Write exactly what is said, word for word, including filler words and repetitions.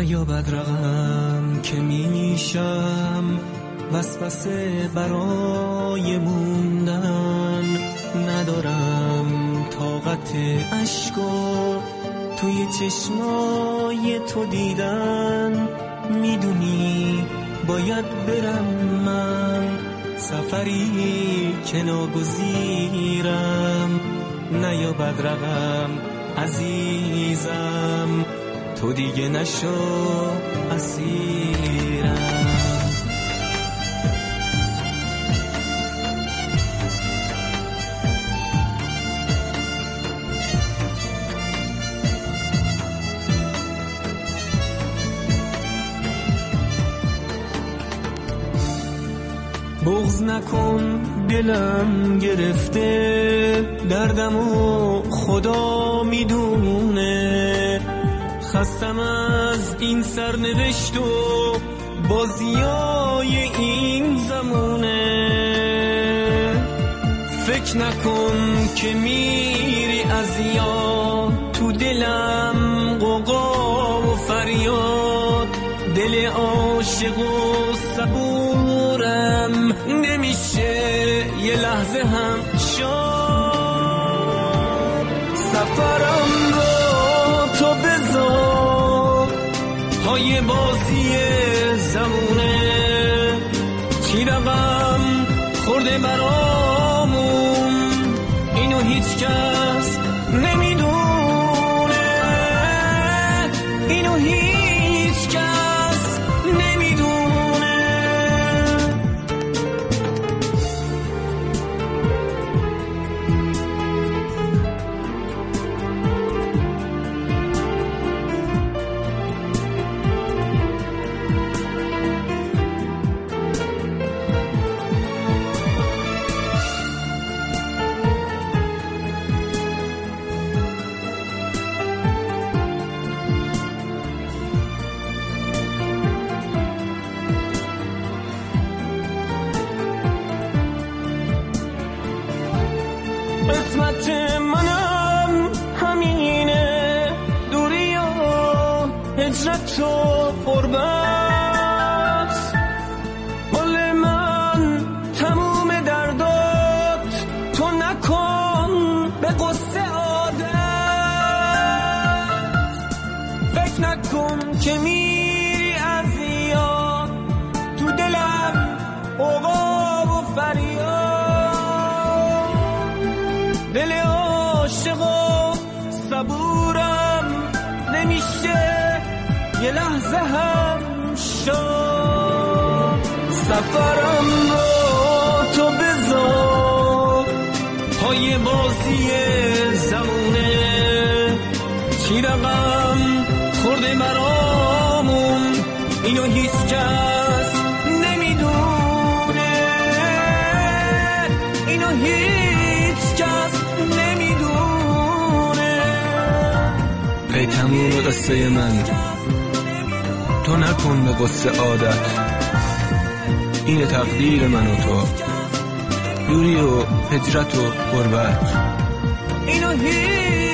نیا بدرقم که میشم وسوسه برای موندن، ندارم طاقت اشکو توی چشمای تو دیدن. میدونی باید برم من سفری که ناگزیرم، نیا بدرقم عزیزم تو دیگه نشو اسیرم. بغض نکن دلم گرفته دردمو خدا میدونه، خستم از این سرنوشت و بازیای این زمونه. فکر نکن که میری از یاد، تو دلم غوغا و فریاد، دل عاشق و صبورم نمیشه یه لحظه هم شاد. سفرم رو تو بذار پای بازی زمونه، چی رقم خورده برامون اینو هیچ کس نمیدونه، اینو هیچ کس نمیدونه. قسمت منم همینه، دوری و هجرت و غربت، مال من تموم دردات، تو نکن به قصه عادت. فکر نکن که میری از یاد، تو دلم غوغا و فریاد، دل عاشق و صبورم نمیشه یه لحظه هم شاد. سفرم رو تو بذار پای بازی زمونه، چی رقم خورده برامون اینو هیچ کس نمیدونه، اینو هیچ کس نمیدونه. ای تموم قصه من تو نکن به قصه عادت، این تقدیر من و تو، دوری و هجرت و غربت، اینو هیچ